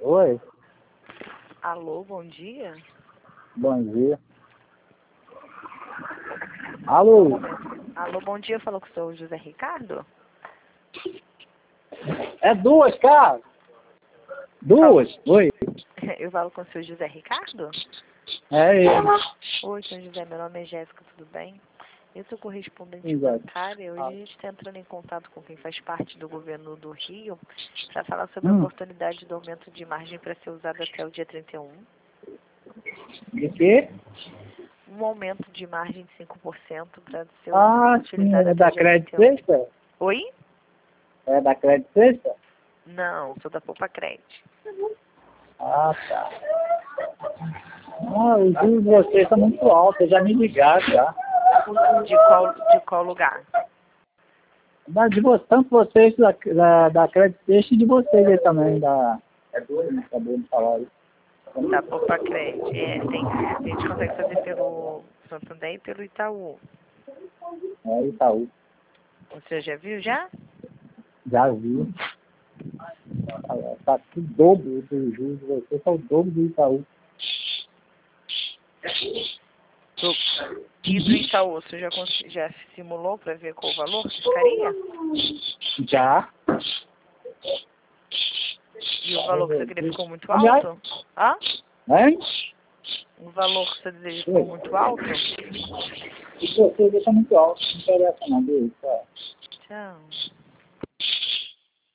Oi, Alô, bom dia. bom dia. Alô, Alô, bom dia. Falou com o senhor José Ricardo? é duas, cara? Duas? Oi, Eu falo com o senhor José Ricardo? é ele. Oi, senhor José. Meu nome é Jéssica, tudo bem? Eu sou correspondente Exato. bancária. Hoje a gente está entrando em contato com quem faz parte do governo do Rio para falar sobre a oportunidade do aumento de margem para ser usado até o dia 31. De quê? Um aumento de margem de 5% para ser Ah, sim, utilizado é até da o dia Crédito 31. Sexta? Oi? É da Crédito Sexta? Não, sou da Poupa Crédito. Ah, tá. Ah, os juros de vocês estão muito altos, eu já me ligaram já. De qual lugar? Tanto vocês da Crédito Sexta e de vocês aí também, da... É dois, né? Acabou de falar isso. Da Poupa Crédito. A gente consegue fazer pelo Santander e pelo Itaú. É Itaú. Você já viu já? Já vi. Tá tudo dobro do juros de vocês, tá o dobro do Itaú. E do Itaú, você já simulou para ver qual o valor que ficaria? Já. E o valor que você queria ficou muito Aliás, alto? Hã? hein? O valor que você deseja ficou muito alto? Isso você deixa muito alto, não interessa não, viu? Tchau.